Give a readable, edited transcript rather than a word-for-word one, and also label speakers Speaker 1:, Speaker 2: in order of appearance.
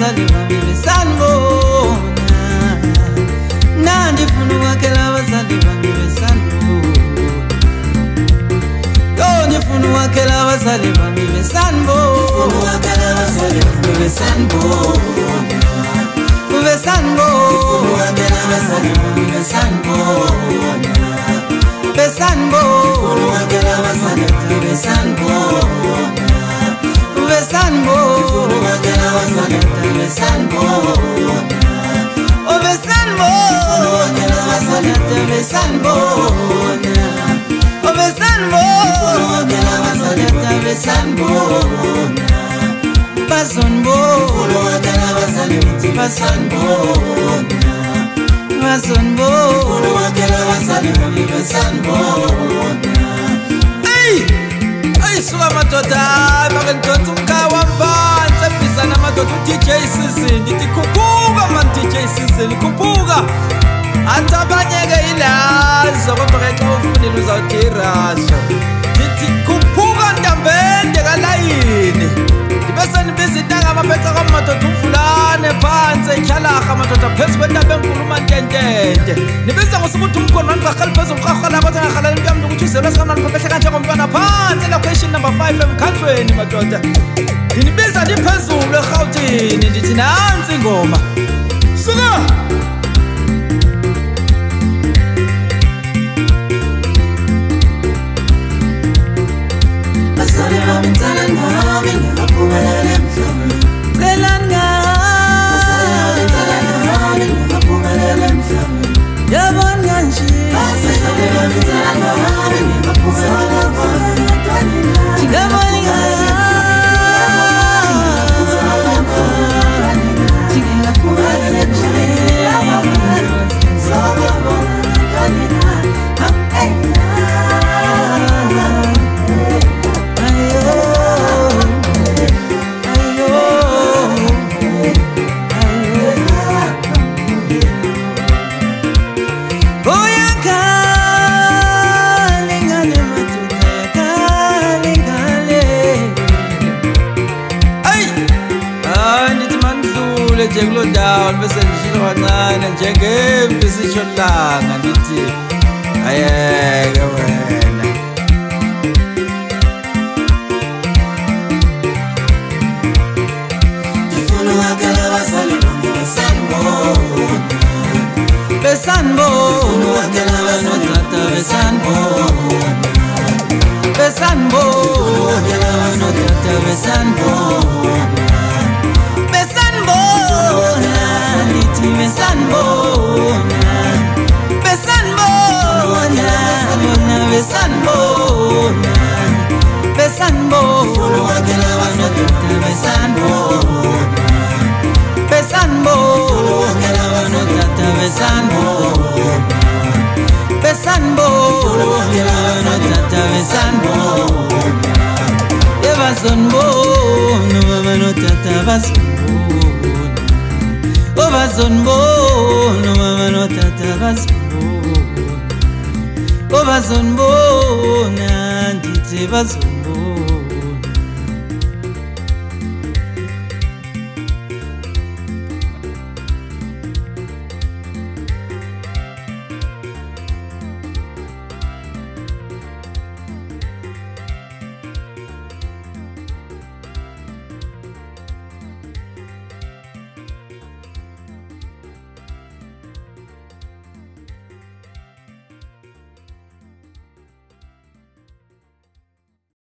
Speaker 1: abazali bami besanibona nandifuna ukwakela abazali bami besanibona yo ndifuna ukwakela abazali bami besanibona suka madoda makentonza umkhawa phansi ebizana madoda uDJ Season ndithi khuphuka man DJ Season khuphuka athi abanye-ke ilazo kodwa ke xa ufunile uzawuthi irasha ndithi khuphuka ntambende kalayini ndibe sendibiza intanga amapheca kwamadoda umvulane phansi etyhalarha madoda phezu kwentaba enkulu umantentende ndibiza ngosukuthi umkhono wandibarhali phezu umrharhala kodwa ngarhalala into yam ukuthi uzelwe sikamnani phephehle kanjengomntwana phansi elocation number 5 emkhandlweni madoda ndinibiza ndiphezulu eRhawutini ndithi nantsi ingoma suka Jekulo down bese ngishilo kancane njengemfisisho langa ndithi ayeke wena ndifuna ukwakela abazali bami besanibona ukwakela abazali besanibona ukwakela abazali besanibona bazonibona ndithi bazonibona